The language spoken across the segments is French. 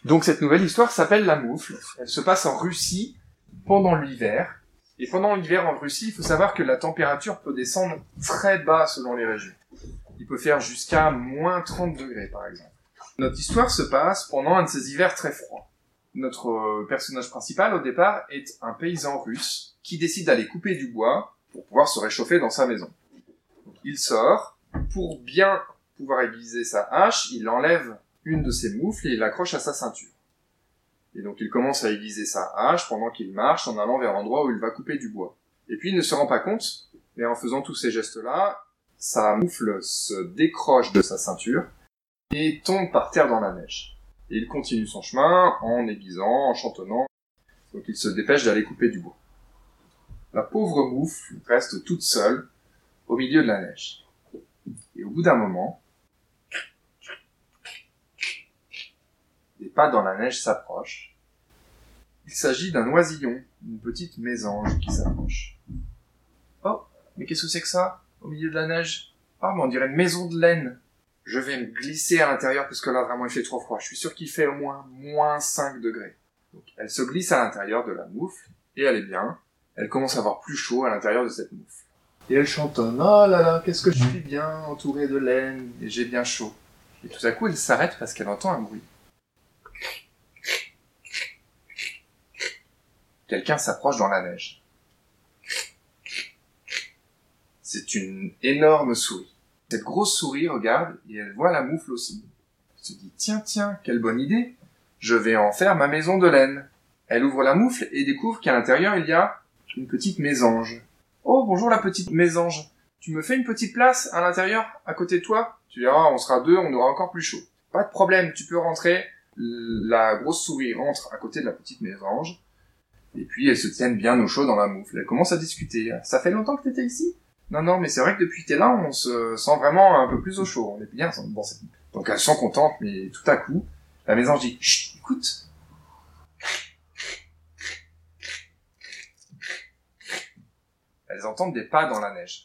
Donc cette nouvelle histoire s'appelle La Moufle. Elle se passe en Russie pendant l'hiver. Et pendant l'hiver en Russie, il faut savoir que la température peut descendre très bas selon les régions. Il peut faire jusqu'à moins 30 degrés par exemple. Notre histoire se passe pendant un de ces hivers très froids. Notre personnage principal au départ est un paysan russe qui décide d'aller couper du bois pour pouvoir se réchauffer dans sa maison. Donc, il sort, pour bien pouvoir aiguiser sa hache, il enlève une de ses moufles et il l'accroche à sa ceinture. Et donc il commence à aiguiser sa hache pendant qu'il marche en allant vers l'endroit où il va couper du bois. Et puis il ne se rend pas compte, mais en faisant tous ces gestes-là, sa moufle se décroche de sa ceinture et tombe par terre dans la neige. Et il continue son chemin en aiguisant, en chantonnant, donc il se dépêche d'aller couper du bois. La pauvre moufle reste toute seule au milieu de la neige. Et au bout d'un moment, des pas dans la neige s'approchent. Il s'agit d'un oisillon, une petite mésange qui s'approche. Oh, mais qu'est-ce que c'est que ça, au milieu de la neige? Ah, mais on dirait une maison de laine. Je vais me glisser à l'intérieur parce que là, vraiment, il fait trop froid. Je suis sûr qu'il fait au moins moins 5 degrés. Donc, elle se glisse à l'intérieur de la moufle, et elle est bien. Elle commence à avoir plus chaud à l'intérieur de cette moufle. Et elle chantonne, oh là là, qu'est-ce que je suis bien entourée de laine, et j'ai bien chaud. Et tout à coup, elle s'arrête parce qu'elle entend un bruit. Quelqu'un s'approche dans la neige. C'est une énorme souris. Cette grosse souris regarde et elle voit la moufle aussi. Elle se dit, tiens, quelle bonne idée. Je vais en faire ma maison de laine. Elle ouvre la moufle et découvre qu'à l'intérieur il y a une petite mésange. Oh, bonjour la petite mésange. Tu me fais une petite place à l'intérieur, à côté de toi? Tu verras, on sera deux, on aura encore plus chaud. Pas de problème, tu peux rentrer. La grosse souris rentre à côté de la petite mésange. Et puis, elles se tiennent bien au chaud dans la moufle. Elles commencent à discuter. Ça fait longtemps que t'étais ici? Non, mais c'est vrai que depuis que t'es là, on se sent vraiment un peu plus au chaud. On est bien dans cette moufle. Donc, elles sont contentes, mais tout à coup, la mésange dit, chut, écoute. Elles entendent des pas dans la neige.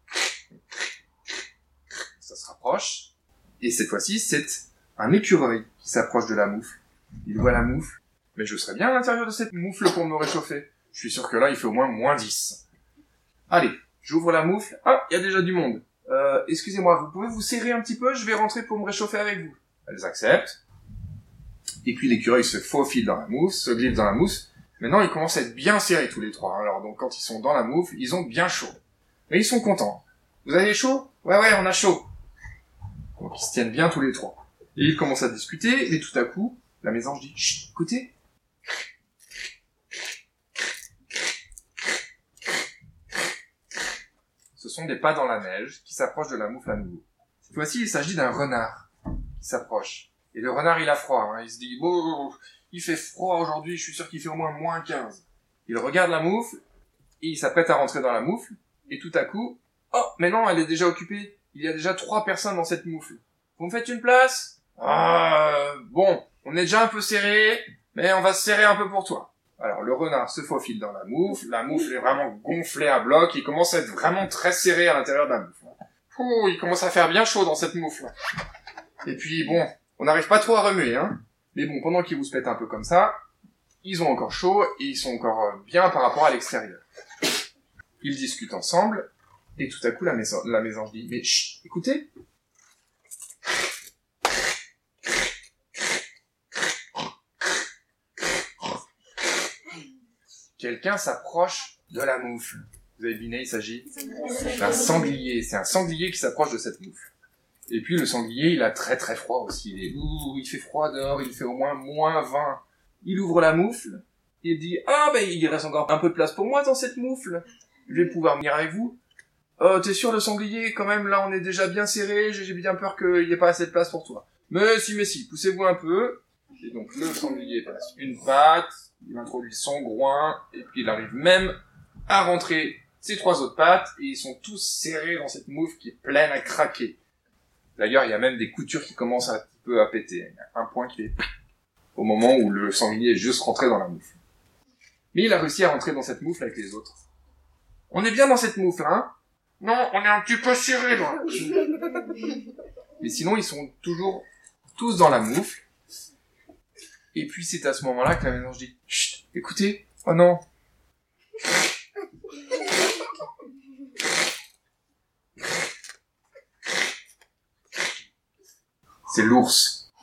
Ça se rapproche. Et cette fois-ci, c'est un écureuil qui s'approche de la moufle. Il voit la moufle. Mais je serais bien à l'intérieur de cette moufle pour me réchauffer. Je suis sûr que là, il fait au moins moins 10. Allez, j'ouvre la moufle. Ah, il y a déjà du monde. Excusez-moi, vous pouvez vous serrer un petit peu? Je vais rentrer pour me réchauffer avec vous. Elles acceptent. Et puis l'écureuil se faufile dans la mousse, se glisse dans la mousse. Maintenant, ils commencent à être bien serrés tous les trois. Alors donc, quand ils sont dans la moufle, ils ont bien chaud. Mais ils sont contents. Vous avez chaud? Ouais, on a chaud. Donc ils se tiennent bien tous les trois. Et ils commencent à discuter, et tout à coup, la mésange dit, chut, écoutez. Ce sont des pas dans la neige qui s'approchent de la moufle à nouveau. Cette fois-ci, il s'agit d'un renard qui s'approche. Et le renard, il a froid. Il se dit, bon, il fait froid aujourd'hui, je suis sûr qu'il fait au moins moins 15. Il regarde la moufle, et il s'apprête à rentrer dans la moufle, et tout à coup, oh, mais non, elle est déjà occupée. Il y a déjà 3 personnes dans cette moufle. Vous me faites une place? Bon, on est déjà un peu serré, mais on va se serrer un peu pour toi. Alors, le renard se faufile dans la moufle est vraiment gonflée à bloc, il commence à être vraiment très serré à l'intérieur de la moufle. Ouh, il commence à faire bien chaud dans cette moufle. Et puis, bon, on n'arrive pas trop à remuer, hein. Mais bon, pendant qu'ils vous se pètent un peu comme ça, ils ont encore chaud, et ils sont encore bien par rapport à l'extérieur. Ils discutent ensemble, et tout à coup, la mésange dit, mais chut, écoutez. Quelqu'un s'approche de la moufle. Vous avez deviné, il s'agit d'un sanglier. C'est un sanglier qui s'approche de cette moufle. Et puis le sanglier, il a très très froid aussi. Il fait froid dehors, il fait au moins moins 20. Il ouvre la moufle, et il dit, il reste encore un peu de place pour moi dans cette moufle. Je vais pouvoir venir avec vous. T'es sûr le sanglier, quand même, là on est déjà bien serré, j'ai bien peur qu'il n'y ait pas assez de place pour toi. Mais si, poussez-vous un peu. Et donc le sanglier passe une patte, il introduit son groin, et puis il arrive même à rentrer ses 3 autres pattes, et ils sont tous serrés dans cette moufle qui est pleine à craquer. D'ailleurs, il y a même des coutures qui commencent un petit peu à péter. Il y a un point qui fait au moment où le sanglier est juste rentré dans la moufle. Mais il a réussi à rentrer dans cette moufle avec les autres. On est bien dans cette moufle, hein? Non, on est un petit peu serrés, là. Mais sinon, ils sont toujours tous dans la moufle. Et puis c'est à ce moment-là que la mésange dit « Chut, écoutez, oh non !» C'est l'ours.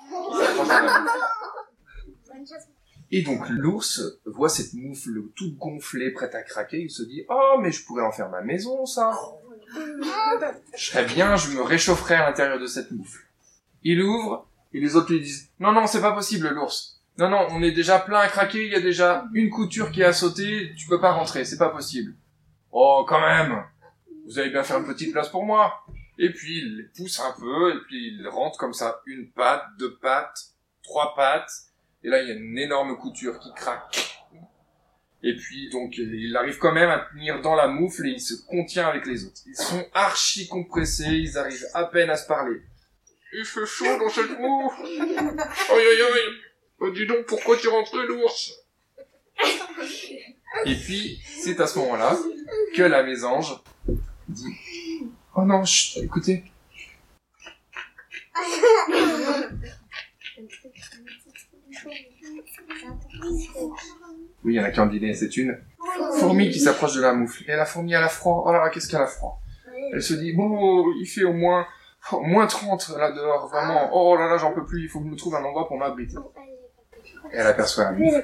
Et donc l'ours voit cette moufle toute gonflée, prête à craquer, il se dit « Oh, mais je pourrais en faire ma maison, ça !» Je serais bien, je me réchaufferais à l'intérieur de cette moufle. Il ouvre, et les autres lui disent « Non, non, c'est pas possible, l'ours. Non, non, on est déjà plein à craquer, il y a déjà une couture qui a sauté, tu peux pas rentrer, c'est pas possible. »« Oh, quand même, vous allez bien faire une petite place pour moi. » Et puis il les pousse un peu, et puis il rentre comme ça, 1 patte, 2 pattes, 3 pattes, et là il y a une énorme couture qui craque. Et puis donc il arrive quand même à tenir dans la moufle et il se contient avec les autres. Ils sont archi compressés, ils arrivent à peine à se parler. Il fait chaud dans cette moufle. Aïe aïe aïe. Oh, dis donc pourquoi tu rentres l'ours? Et puis c'est à ce moment-là que la mésange dit « Oh non, chut, écoutez. » Oui, il y en a qui ont dîné, c'est une fourmi qui s'approche de la moufle. Et la fourmi, elle a froid. Oh là là, qu'est-ce qu'elle a froid. Elle se dit, bon, il fait au moins, moins 30 là dehors, vraiment. Oh là là, j'en peux plus, il faut que je me trouve un endroit pour m'abriter. Et elle aperçoit la moufle.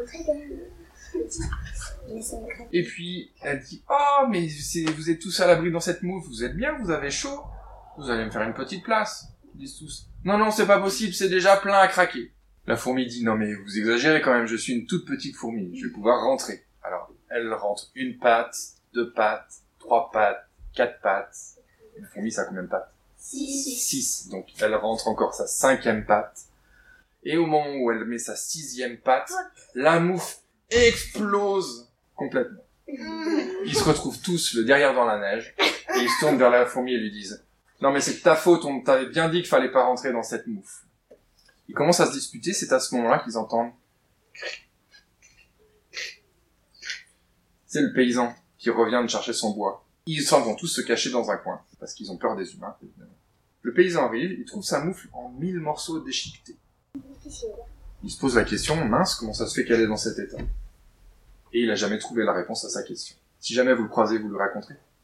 Et puis, elle dit, oh, mais vous êtes tous à l'abri dans cette moufle, vous êtes bien, vous avez chaud. Vous allez me faire une petite place. Ils disent tous, non, non, c'est pas possible, c'est déjà plein à craquer. La fourmi dit, non mais vous exagérez quand même, je suis une toute petite fourmi, je vais pouvoir rentrer. Alors, elle rentre 1 patte, 2 pattes, 3 pattes, 4 pattes. Une fourmi, ça a combien de pattes? 6. Donc, elle rentre encore sa 5e patte. Et au moment où elle met sa 6e patte, la moufle explose complètement. Ils se retrouvent tous le derrière dans la neige, et ils se tournent vers la fourmi et lui disent, non mais c'est de ta faute, on t'avait bien dit qu'il fallait pas rentrer dans cette moufle. Ils commencent à se disputer, c'est à ce moment-là qu'ils entendent. C'est le paysan qui revient de chercher son bois. Ils s'en vont tous se cacher dans un coin, parce qu'ils ont peur des humains, évidemment. Le paysan arrive, il trouve sa moufle en 1000 morceaux déchiquetés. Il se pose la question, mince, comment ça se fait qu'elle est dans cet état? Et il a jamais trouvé la réponse à sa question. Si jamais vous le croisez, vous le raconterez.